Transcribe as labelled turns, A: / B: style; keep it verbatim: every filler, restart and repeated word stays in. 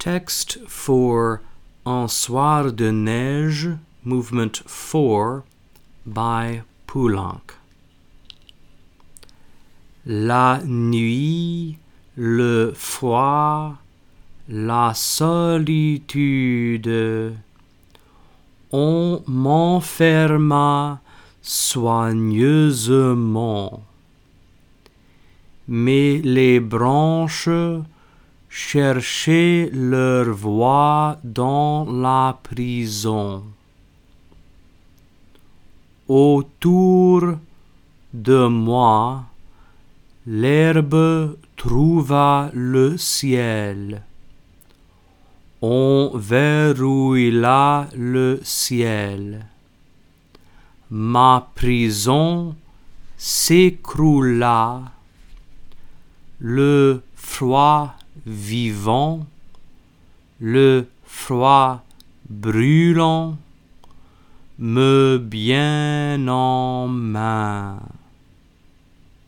A: Text for Un soir de neige, movement four, by Poulenc. La nuit, le froid, la solitude, on m'enferma soigneusement. Mais les branches cherchaient leur voie dans la prison. Autour de moi, l'herbe trouva le ciel. On verrouilla le ciel. Ma prison s'écroula. Le froid vivant, le froid brûlant, me bien en main.